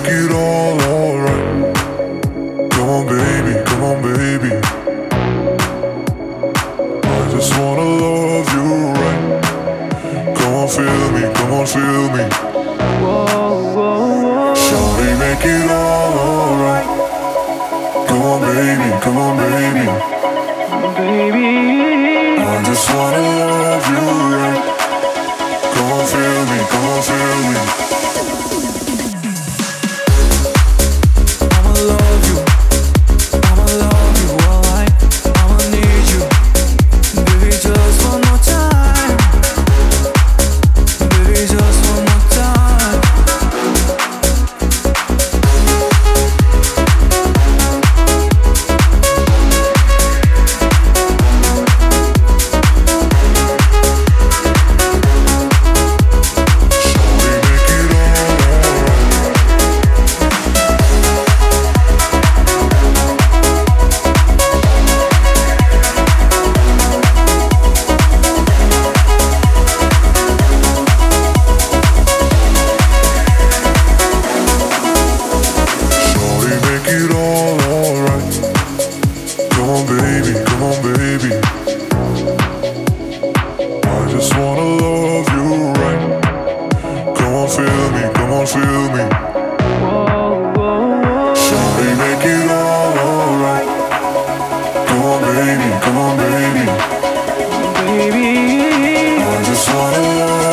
make it all alright. Come on, baby, come on, baby. I just wanna love you right. Come on, feel me, come on, feel me. Shawty, make it all alright. Come on, baby, come on, baby. I just wanna love you right. Come on, feel me, come on, feel me. I'ma love you, I'ma love you all right. I'ma need you, baby, just one more time. Baby, just one more time. Come on, baby. I just wanna love